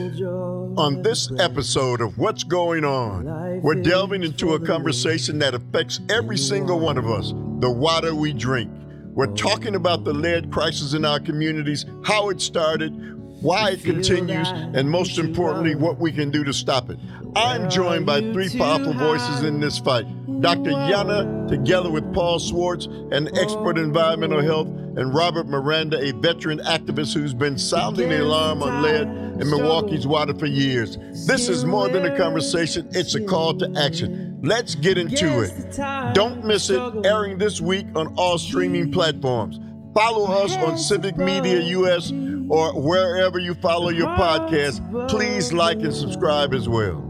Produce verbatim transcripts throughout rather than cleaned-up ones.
On this episode of What's Going On, we're delving into a conversation that affects every single one of us, the water we drink. We're talking about the lead crisis in our communities, how it started, why it continues, and most importantly, what we can do to stop it. I'm joined by three powerful voices in this fight. Doctor Yana, together with Paul Swartz, an expert in environmental health, and Robert Miranda, a veteran activist who's been sounding the alarm on lead in Milwaukee's water for years. This is more than a conversation, it's a call to action. Let's get into it. Don't miss it, airing this week on all streaming platforms. Follow us on Civic Media U S or wherever you follow your podcast. Please like and subscribe as well.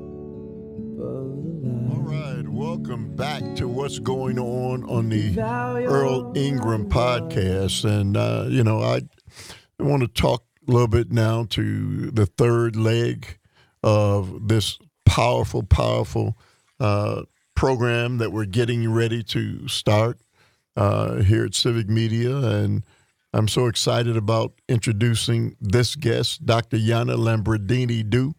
All right, welcome back to What's Going On on the Earl Ingram podcast. And, uh, you know, I want to talk a little bit now to the third leg of this powerful, powerful uh, program that we're getting ready to start uh, here at Civic Media. And I'm so excited about introducing this guest, Doctor Yana Lambrinidou.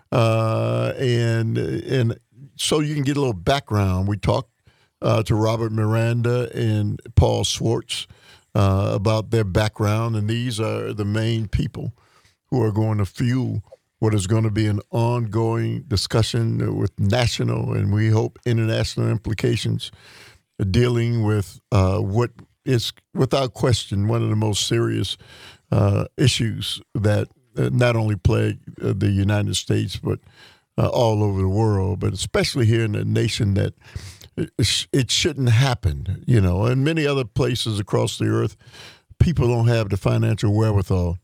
Uh, and, and so you can get a little background. We talked uh, to Robert Miranda and Paul Swartz uh, about their background, and these are the main people who are going to fuel what is going to be an ongoing discussion with national and we hope international implications dealing with uh, what is, without question, one of the most serious uh, issues that uh, not only plague uh, the United States, but uh, all over the world, but especially here in a nation that it, it shouldn't happen, you know. In many other places across the earth, people don't have the financial wherewithal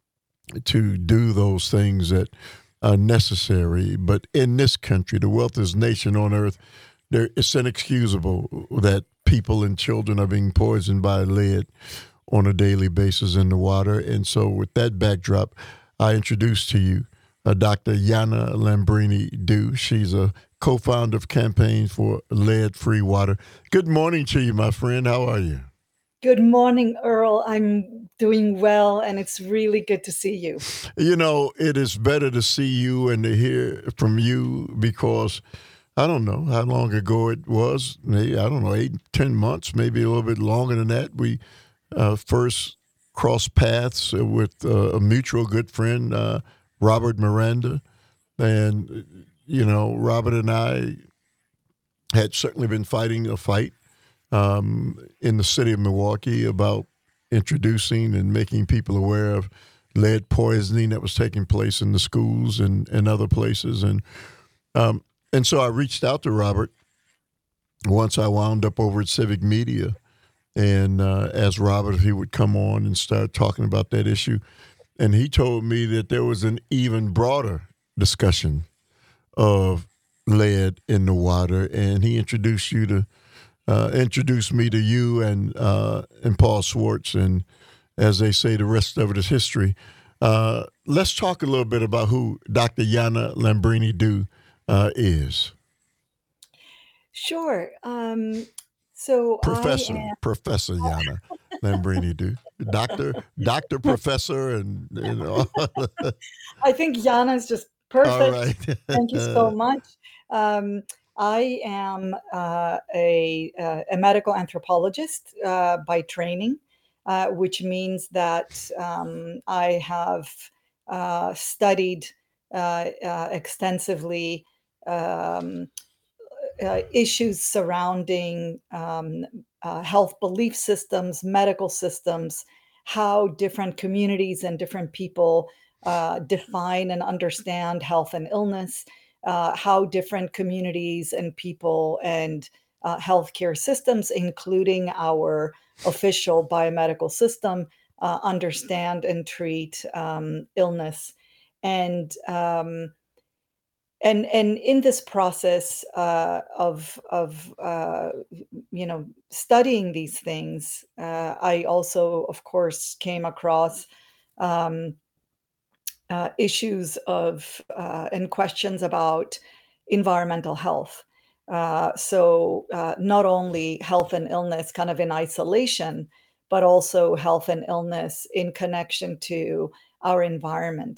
to do those things that are necessary. But in this country, the wealthiest nation on earth, there, it's inexcusable that people and children are being poisoned by lead on a daily basis in the water. And so with that backdrop, I introduce to you uh, Doctor Yana Lambrinidou. She's a co-founder of Campaign for Lead-Free Water. Good morning to you, my friend. How are you? Good morning, Earl. I'm doing well, and it's really good to see you. You know, it is better to see you and to hear from you because I don't know how long ago it was. Maybe, I don't know, eight, ten months, maybe a little bit longer than that. We uh, first crossed paths with uh, a mutual good friend, uh, Robert Miranda. And, you know, Robert and I had certainly been fighting a fight Um, in the city of Milwaukee about introducing and making people aware of lead poisoning that was taking place in the schools and, and other places. And um, and so I reached out to Robert once I wound up over at Civic Media and uh, asked Robert if he would come on and start talking about that issue. And he told me that there was an even broader discussion of lead in the water. And he introduced you to Uh, introduced me to you and uh, and Paul Swartz, and as they say, the rest of it is history. Uh, let's talk a little bit about who Doctor Yana Lambrinidou uh, is. Sure. Um, so Professor, I am, Professor Yana Lambrinidou, Doctor, Doctor Professor, and you know. I think Yana is just All perfect. right. Thank you so much. Um, I am uh, a, uh, a medical anthropologist uh, by training, uh, which means that um, I have uh, studied uh, uh, extensively um, uh, issues surrounding um, uh, health belief systems, medical systems, how different communities and different people uh, define and understand health and illness, uh, how different communities and people and uh, healthcare systems, including our official biomedical system, uh, understand and treat um, illness. And um, and and in this process uh, of of uh, you know studying these things, uh, I also, of course, came across um, uh, issues of uh, and questions about environmental health. Uh, so uh, not only health and illness kind of in isolation, but also health and illness in connection to our environment.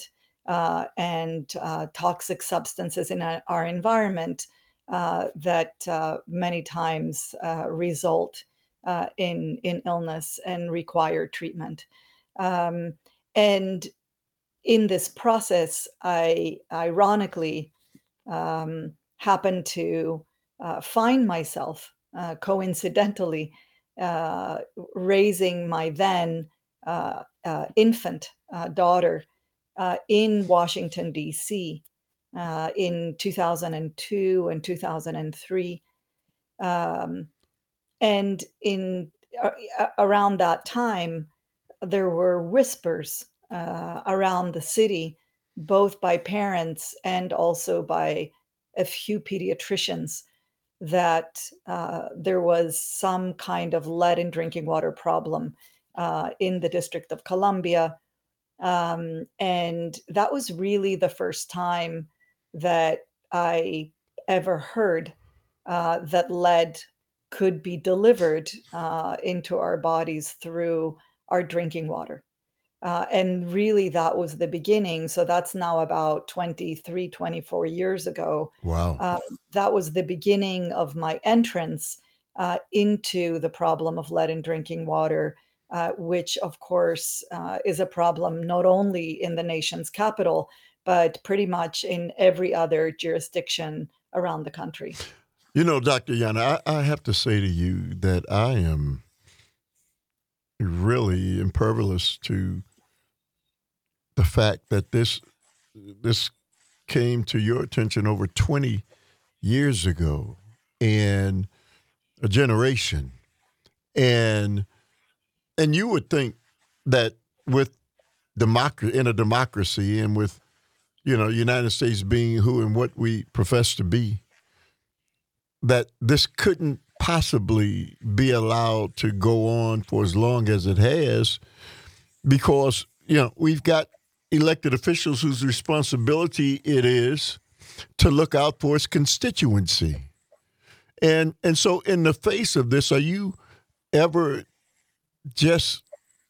uh, and uh, toxic substances in our, our environment uh, that uh, many times uh, result uh, in in illness and require treatment. Um, and in this process, I ironically um, happened to uh, find myself uh, coincidentally uh, raising my then uh, uh, infant uh, daughter uh, in Washington, D C uh, in two thousand two and two thousand three. Um, and in uh, around that time, there were whispers uh, around the city, both by parents and also by a few pediatricians, that uh, there was some kind of lead in drinking water problem uh, in the District of Columbia. Um, and that was really the first time that I ever heard uh, that lead could be delivered uh, into our bodies through our drinking water. Uh, and really, that was the beginning. So that's now about twenty-three, twenty-four years ago. Wow. Um, that was the beginning of my entrance uh, into the problem of lead in drinking water, uh, which, of course, uh, is a problem not only in the nation's capital, but pretty much in every other jurisdiction around the country. You know, Doctor Yana, I, I have to say to you that I am really impervious to the fact that this this came to your attention over twenty years ago, and a generation, and and you would think that with democracy in a democracy, and with you know United States being who and what we profess to be, that this couldn't possibly be allowed to go on for as long as it has, because you know we've got elected officials whose responsibility it is to look out for its constituency. And and so in the face of this, are you ever just,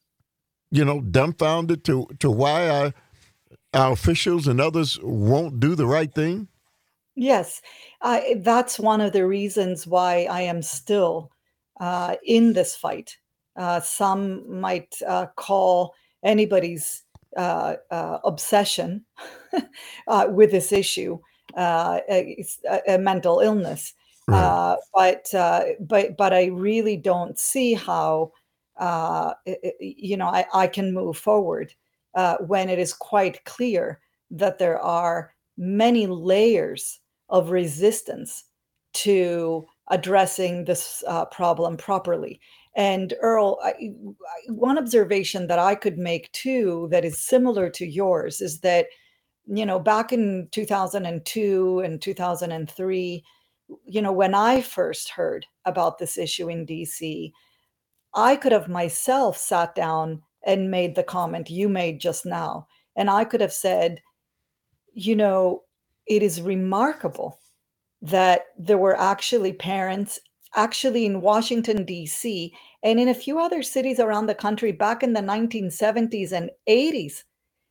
you know, dumbfounded to, to why our, our officials and others won't do the right thing? Yes, I, that's one of the reasons why I am still uh, in this fight. Uh, some might uh, call anybody's uh, uh, obsession uh, with this issue uh, a, a mental illness, Right. uh, but uh, but but I really don't see how uh, you know I, I can move forward uh, when it is quite clear that there are many layers of resistance to addressing this uh, problem properly. And Earl, I, one observation that I could make too that is similar to yours is that, you know, back in two thousand two and two thousand three, you know, when I first heard about this issue in D C, I could have myself sat down and made the comment you made just now. And I could have said, you know, it is remarkable that there were actually parents actually in Washington, D C, and in a few other cities around the country back in the nineteen seventies and eighties,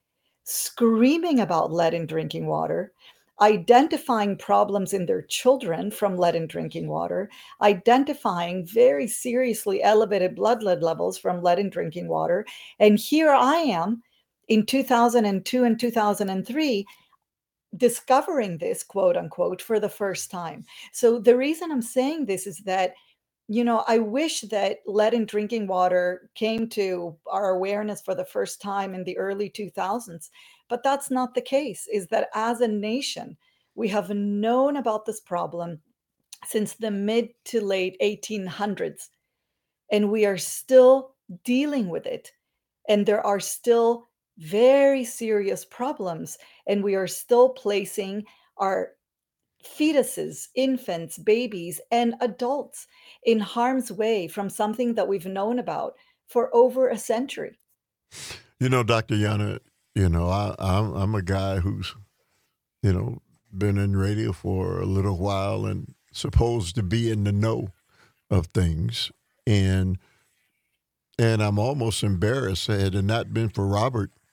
screaming about lead in drinking water, identifying problems in their children from lead in drinking water, identifying very seriously elevated blood lead levels from lead in drinking water. And here I am in two thousand two and two thousand three discovering this, quote unquote, for the first time. So the reason I'm saying this is that, you know, I wish that lead in drinking water came to our awareness for the first time in the early two thousands, but that's not the case. Is that as a nation, we have known about this problem since the mid to late eighteen hundreds, and we are still dealing with it. And there are still very serious problems, and we are still placing our fetuses, infants, babies, and adults in harm's way from something that we've known about for over a century. You know, Doctor Yana, you know, I, I'm, I'm a guy who's, you know, been in radio for a little while and supposed to be in the know of things. And and I'm almost embarrassed, had it not been for Robert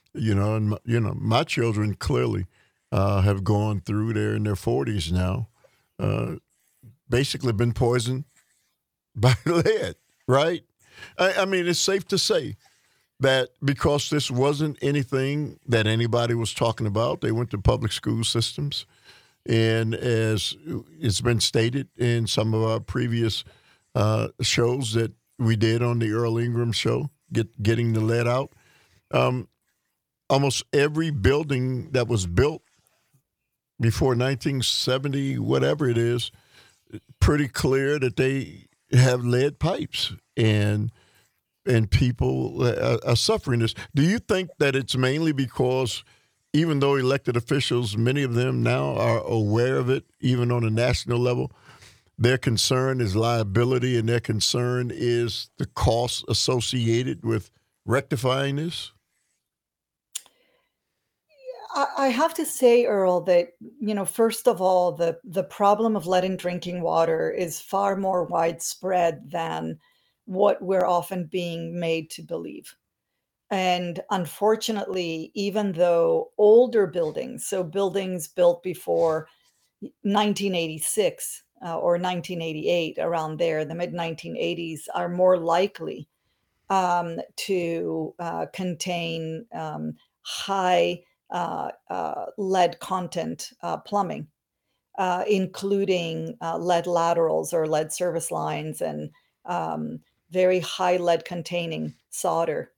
You know, and my, you know, my children clearly uh, have gone through. They're in their forties now. Uh, Basically, been poisoned by lead. Right? I, I mean, it's safe to say that because this wasn't anything that anybody was talking about, they went to public school systems. And as it's been stated in some of our previous uh, shows that we did on the Earl Ingram show, get, getting the lead out, um, almost every building that was built before nineteen seventy, whatever it is, pretty clear that they have lead pipes. And and people are, are suffering this. Do you think that it's mainly because even though elected officials, many of them now are aware of it, even on a national level, their concern is liability and their concern is the costs associated with rectifying this? I I have to say, Earl, that, you know, first of all, the the problem of lead in drinking water is far more widespread than what we're often being made to believe. And unfortunately, even though older buildings, so buildings built before nineteen eighty-six uh, or nineteen eighty-eight, around there, the mid nineteen eighties, are more likely um, to uh, contain um, high uh, uh, lead content uh, plumbing, uh, including uh, lead laterals or lead service lines and um, very high lead containing solder.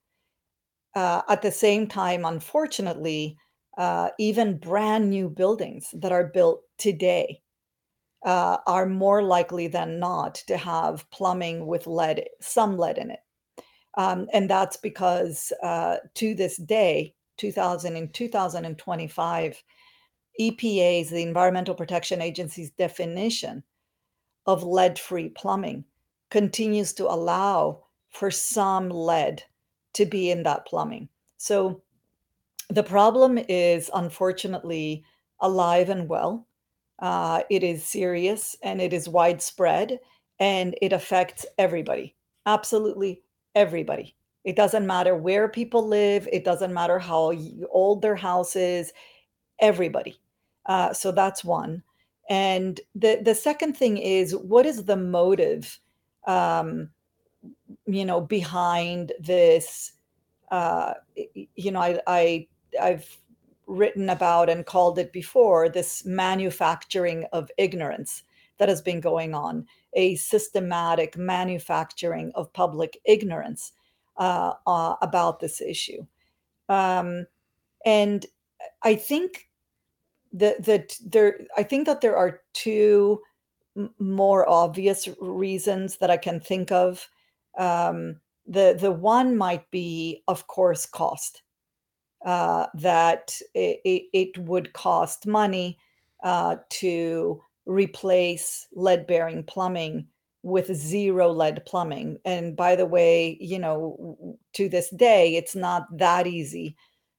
Uh, at the same time, unfortunately, uh, even brand new buildings that are built today uh, are more likely than not to have plumbing with lead, some lead in it. Um, and that's because uh, to this day, two thousand and two thousand twenty-five, E P A's, the Environmental Protection Agency's definition of lead-free plumbing continues to allow for some lead to be in that plumbing. So the problem is unfortunately alive and well. Uh, it is serious and it is widespread and it affects everybody, absolutely everybody. It doesn't matter where people live, it doesn't matter how y- old their house is, everybody. Uh, so that's one. And the the second thing is, what is the motive, um, you know, behind this? Uh, you know, I, I I've written about and called it before, this manufacturing of ignorance that has been going on, a systematic manufacturing of public ignorance uh, uh, about this issue. Um, and I think that that there, I think that there are two m- more obvious reasons that I can think of. Um, the the one might be, of course, cost. Uh, that it, it, it would cost money uh, to replace lead bearing plumbing with zero lead plumbing. And by the way, you know, w- w- to this day, it's not that easy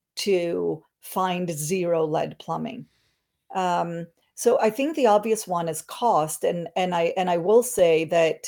to find zero lead plumbing. Um, so I think the obvious one is cost, and and I and I will say that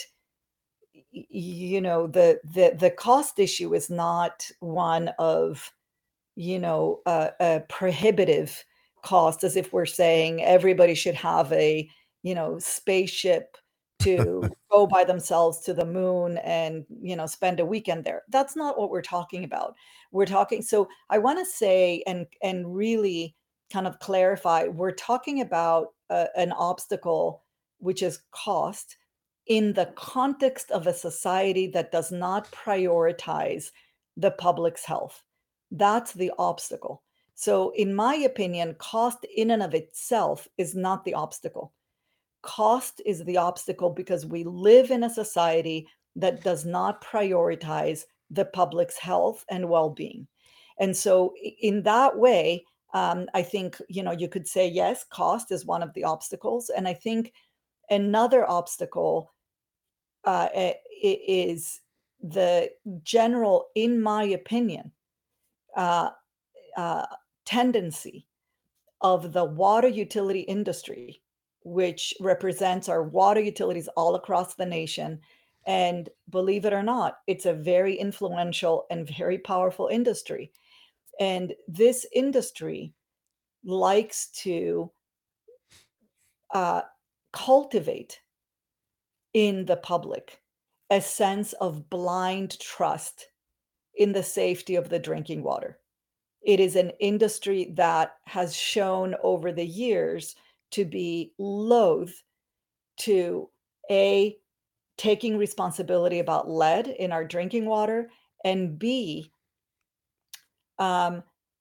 y- you know the the the cost issue is not one of, you know, a, a prohibitive cost, as if we're saying everybody should have a, you know, spaceship to go by themselves to the moon and, you know, spend a weekend there. That's not what we're talking about. We're talking, so I want to say and and really kind of clarify, we're talking about uh, an obstacle, which is cost, in the context of a society that does not prioritize the public's health. That's the obstacle. So, in my opinion, cost in and of itself is not the obstacle. Cost is the obstacle because we live in a society that does not prioritize the public's health and well being. And so, i- in that way, um, I think, you know, you could say, yes, cost is one of the obstacles. And I think another obstacle uh, i- i- is the general, in my opinion, uh, uh, tendency of the water utility industry, which represents our water utilities all across the nation. And believe it or not, it's a very influential and very powerful industry. And this industry likes to uh, cultivate in the public a sense of blind trust in the safety of the drinking water. It is an industry that has shown over the years to be loath to A, taking responsibility about lead in our drinking water, and B, um,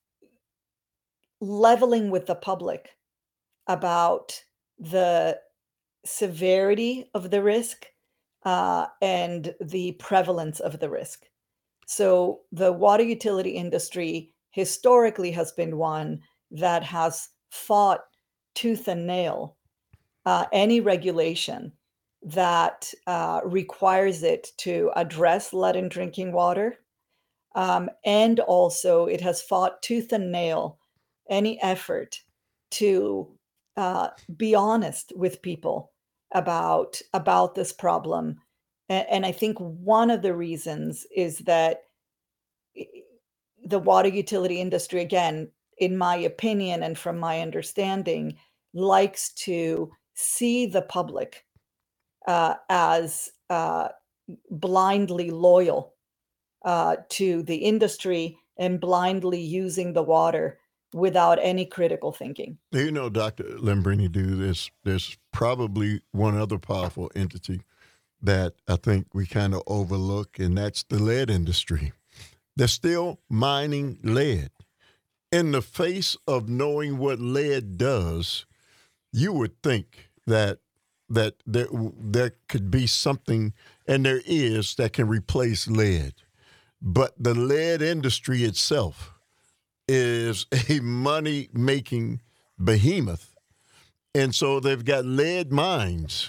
leveling with the public about the severity of the risk uh, and the prevalence of the risk. So the water utility industry historically has been one that has fought tooth and nail uh, any regulation that uh, requires it to address lead in drinking water. Um, and also, it has fought tooth and nail any effort to uh, be honest with people about about this problem. A- And I think one of the reasons is that i- the water utility industry, again, in my opinion and from my understanding, likes to see the public uh, as uh, blindly loyal uh, to the industry and blindly using the water without any critical thinking. You know, Doctor Lembrini, do this. There's probably one other powerful entity that I think we kind of overlook, and that's the lead industry. They're still mining lead. In the face of knowing what lead does, you would think that that there there could be something, and there is, that can replace lead. But the lead industry itself is a money making behemoth. And so they've got lead mines,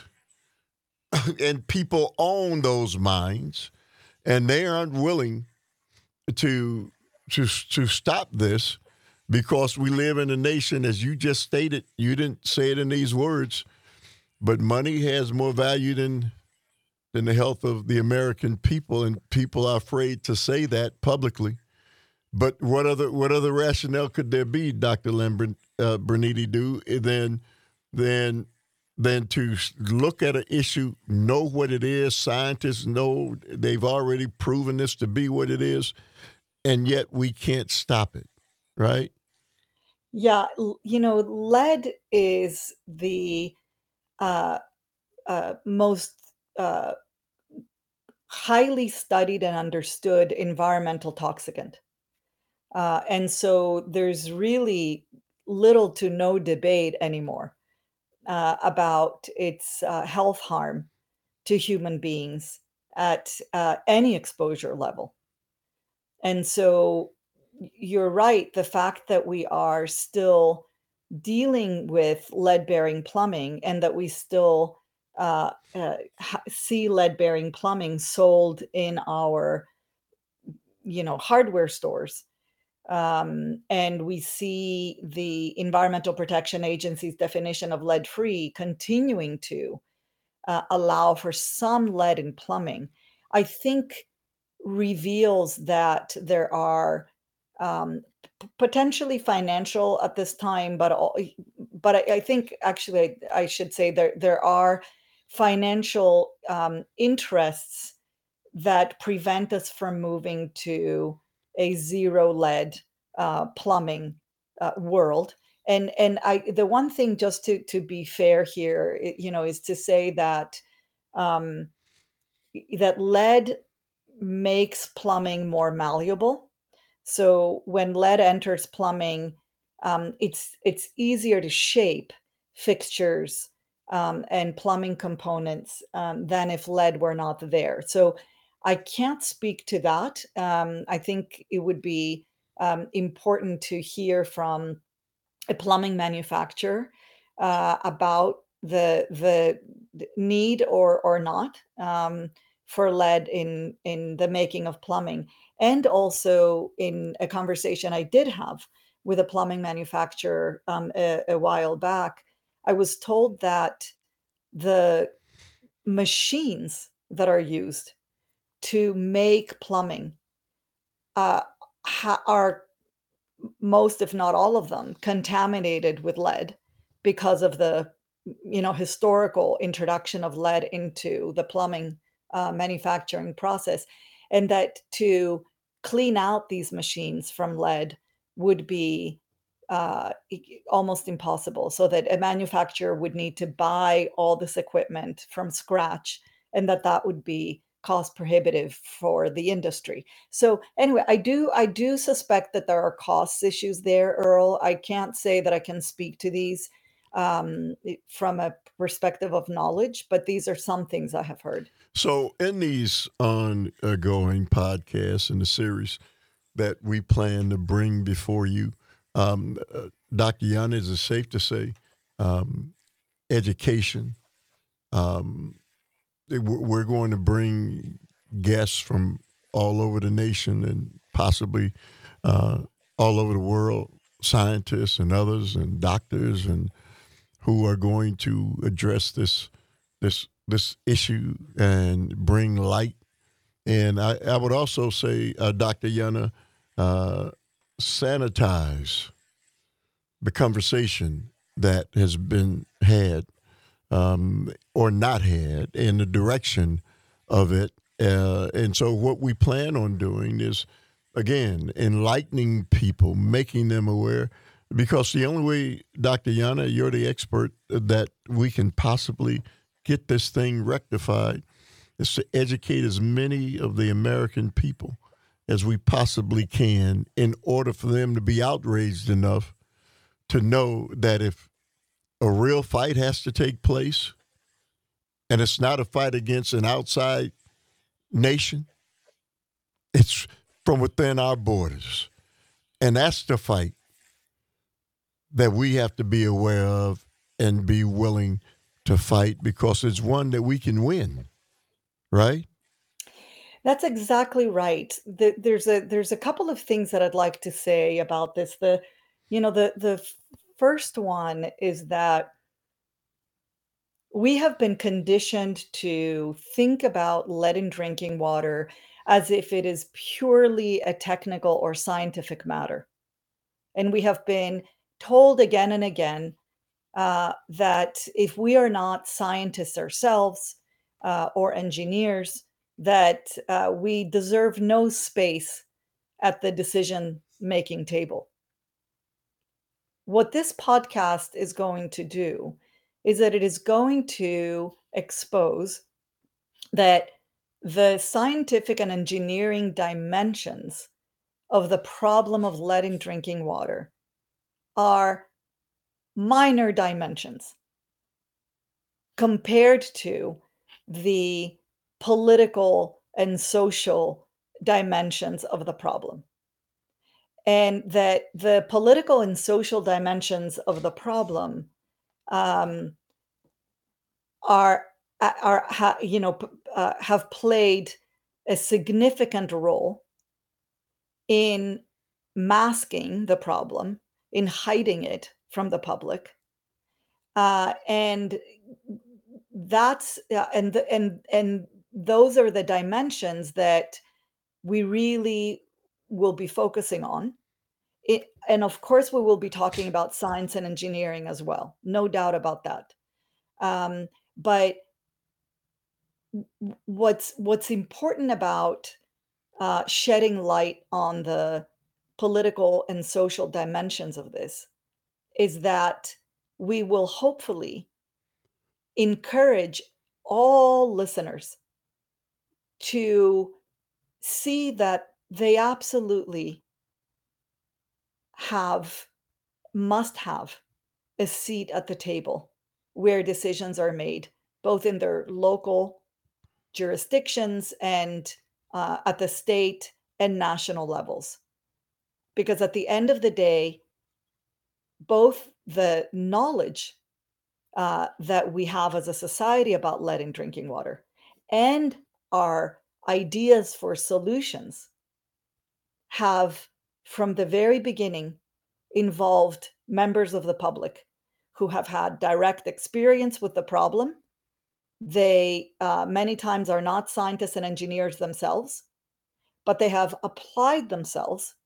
and people own those mines, and they aren't willing to to to stop this because we live in a nation, as you just stated. You didn't say it in these words, but money has more value than than the health of the American people, and people are afraid to say that publicly. But what other what other rationale could there be, Doctor Lembrin, uh, Bernini, do than than than to look at an issue, know what it is? Scientists know, they've already proven this to be what it is, and yet we can't stop it, right? Yeah, l- you know, lead is the uh, uh, most uh, highly studied and understood environmental toxicant. Uh, and so there's really little to no debate anymore uh, about its uh, health harm to human beings at uh, any exposure level. And so y- you're right. The fact that we are still dealing with lead bearing plumbing and that we still uh, uh, ha- see lead bearing plumbing sold in our, you know, hardware stores. Um, and we see the Environmental Protection Agency's definition of lead free continuing to uh, allow for some lead in plumbing, I think reveals that there are um, p- potentially financial at this time, but all, but I, I think actually I should say there there are financial um, interests that prevent us from moving to a zero lead uh, plumbing uh, world. And and I the one thing, just to to be fair here, i- you know, is to say that um, that lead makes plumbing more malleable. So when lead enters plumbing, um, it's it's easier to shape fixtures um, and plumbing components um, than if lead were not there. So I can't speak to that. Um, I think it would be um, important to hear from a plumbing manufacturer uh, about the the the need or or not um, for lead in in the making of plumbing, and also in a conversation I did have with a plumbing manufacturer um, a, a while back. I was told that the machines that are used to make plumbing uh, ha- are most, if not all of them, contaminated with lead because of the, you know, historical introduction of lead into the plumbing uh, manufacturing process, and that to clean out these machines from lead would be uh, e- almost impossible. So that a manufacturer would need to buy all this equipment from scratch, and that that would be cost prohibitive for the industry. So anyway, I do I do suspect that there are cost issues there, Earl. I can't say that I can speak to these um, from a perspective of knowledge, but these are some things I have heard. So, in these ongoing podcasts in the series that we plan to bring before you, um, uh, doctor Yana, is it safe to say um, education? Um, we're going to bring guests from all over the nation and possibly uh, all over the world, scientists and others, and doctors, and who are going to address this this this issue and bring light. And I, I would also say, uh, doctor Yana, uh, sanitize the conversation that has been had um, or not had in the direction of it. Uh, and so, what we plan on doing is, again, enlightening people, making them aware. Because the only way, doctor Yana, you're the expert, that we can possibly get this thing rectified is to educate as many of the American people as we possibly can in order for them to be outraged enough to know that if a real fight has to take place, and it's not a fight against an outside nation, it's from within our borders. And that's the fight that we have to be aware of and be willing to fight, because it's one that we can win, right? That's exactly right. The, there's a there's a couple of things that I'd like to say about this. The, you know, the the f- first one is that we have been conditioned to think about lead in drinking water as if it is purely a technical or scientific matter. And we have been told again and again uh, that if we are not scientists ourselves uh, or engineers, that uh, we deserve no space at the decision making table. What this podcast is going to do is that it is going to expose that the scientific and engineering dimensions of the problem of lead in drinking water are minor dimensions compared to the political and social dimensions of the problem. And that the political and social dimensions of the problem um, are are ha, you know p- uh, have played a significant role in masking the problem, in hiding it from the public, uh, and that's uh, and the, and and those are the dimensions that we really will be focusing on. It, and of course, we will be talking about science and engineering as well, no doubt about that. Um, but w- what's what's important about uh, shedding light on the political and social dimensions of this is that we will hopefully encourage all listeners to see that they absolutely have, must have a seat at the table where decisions are made, both in their local jurisdictions and uh, at the state and national levels. Because at the end of the day, both the knowledge uh, that we have as a society about lead in drinking water and our ideas for solutions have, from the very beginning, involved members of the public who have had direct experience with the problem. They uh, many times are not scientists and engineers themselves, but they have applied themselves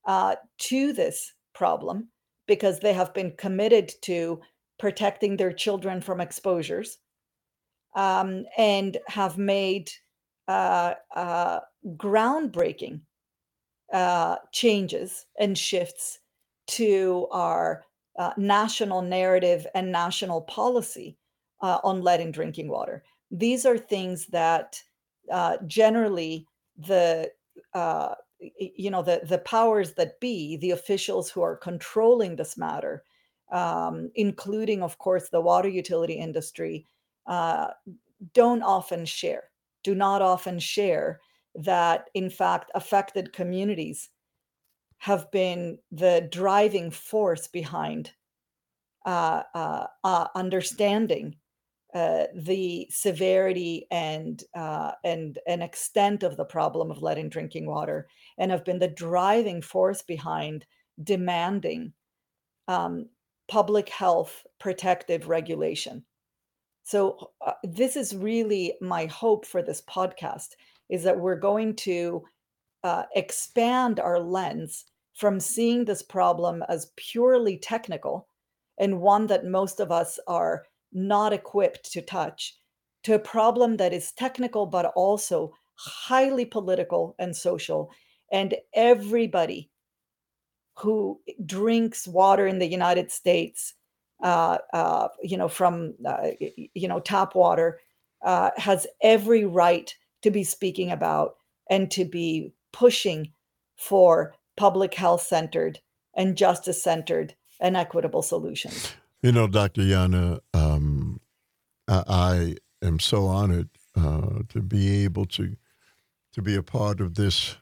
uh, to this problem because they have been committed to protecting their children from exposures, um, and have made uh, uh, groundbreaking uh, changes and shifts to our uh, national narrative and national policy uh, on lead in drinking water. These are things that uh, generally the uh, you know the the powers that be, the officials who are controlling this matter, um, including, of course, the water utility industry, uh, don't often share, do not often share that, in fact, affected communities have been the driving force behind uh, uh, uh, understanding uh, the severity and uh, and and extent of the problem of lead in drinking water, and have been the driving force behind demanding um, public health protective regulation. So uh, this is really my hope for this podcast, is that we're going to uh, expand our lens from seeing this problem as purely technical and one that most of us are not equipped to touch, to a problem that is technical but also highly political and social. And everybody who drinks water in the United States, uh, uh, you know, from uh, you know tap water, uh, has every right to be speaking about and to be pushing for public health centered and justice centered and equitable solutions. You know, Doctor Yana, um, I, I am so honored uh, to be able to to be a part of this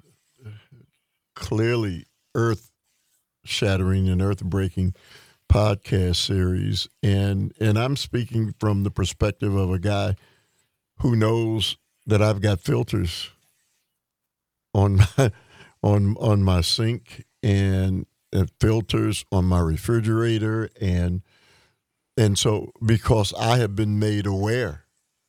clearly earth shattering and earth breaking podcast series, and and I'm speaking from the perspective of a guy who knows that I've got filters on my on on my sink and uh, filters on my refrigerator, and and so because I have been made aware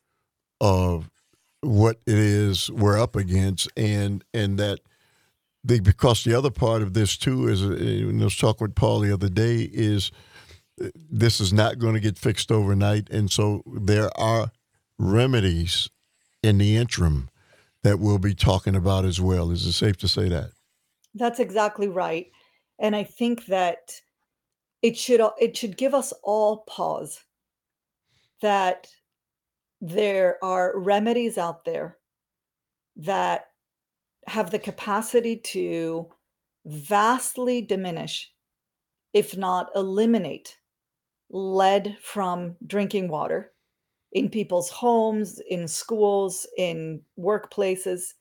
of what it is we're up against, and and that the because the other part of this too is, uh, I was talking with Paul the other day, is uh, this is not going to get fixed overnight, and so there are remedies in the interim that we'll be talking about as well. Is it safe to say that? That's exactly right. And I think that it should it should give us all pause that there are remedies out there that have the capacity to vastly diminish, if not eliminate, lead from drinking water in people's homes, in schools, in workplaces.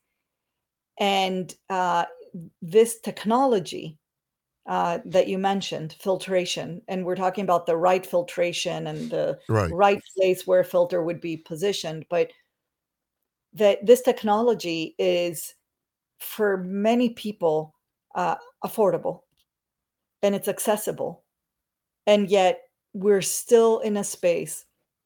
And uh, this technology uh, that you mentioned, filtration, and we're talking about the right filtration and the Right. right place where a filter would be positioned, but that this technology is, for many people, uh, affordable and it's accessible. And yet we're still in a space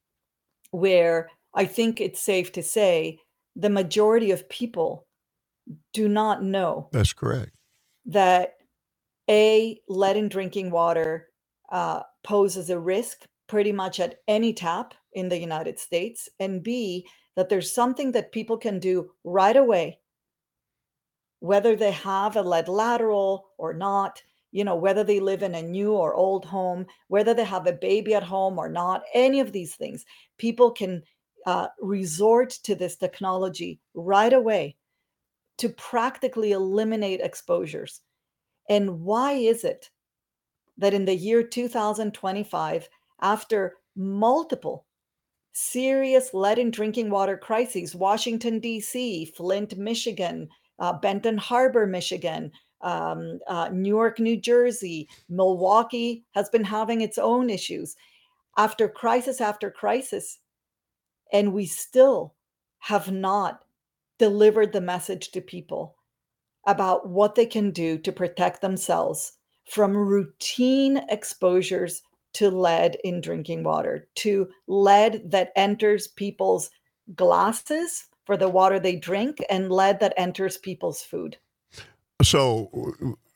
where I think it's safe to say the majority of people do not know That's correct. that A, lead in drinking water uh, poses a risk pretty much at any tap in the United States, and B, that there's something that people can do right away, whether they have a lead lateral or not, you know, whether they live in a new or old home, whether they have a baby at home or not, any of these things, people can uh, resort to this technology right away to practically eliminate exposures. And why is it that in the year two thousand twenty-five, after multiple serious lead in drinking water crises, Washington, D C, Flint, Michigan, uh, Benton Harbor, Michigan, um, uh, Newark, New Jersey, Milwaukee has been having its own issues after crisis after crisis, and we still have not delivered the message to people about what they can do to protect themselves from routine exposures to lead in drinking water, to lead that enters people's glasses for the water they drink, and lead that enters people's food. So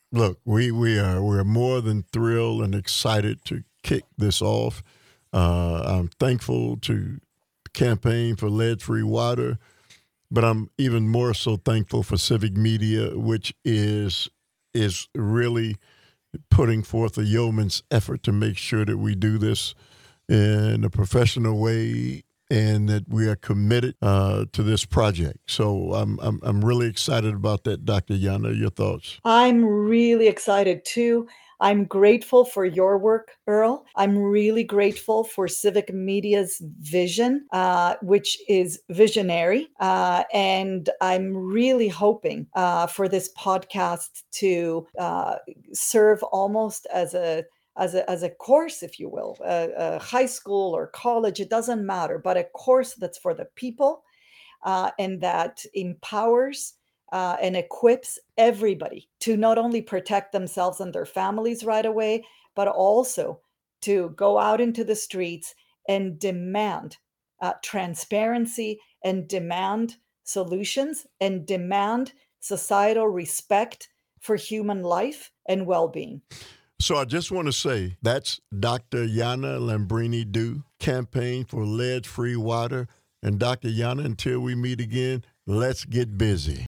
Look, we, we are we're more than thrilled and excited to kick this off. Uh, I'm thankful to the Campaign for Lead-Free Water, but I'm even more so thankful for Civic Media, which is is really putting forth a yeoman's effort to make sure that we do this in a professional way and that we are committed uh, to this project. So I'm, I'm I'm really excited about that, Doctor Yana. Your thoughts? I'm really excited too. I'm grateful for your work, Earl. I'm really grateful for Civic Media's vision, uh, which is visionary. Uh, and I'm really hoping uh, for this podcast to uh, serve almost as a as a, as a course, if you will, a, a high school or college, it doesn't matter, but a course that's for the people uh, and that empowers uh, and equips everybody to not only protect themselves and their families right away, but also to go out into the streets and demand uh, transparency and demand solutions and demand societal respect for human life and well-being. So I just want to say that's Doctor Yana Lambrini-Du, Campaign for Lead-Free Water. And Doctor Yana, until we meet again, let's get busy.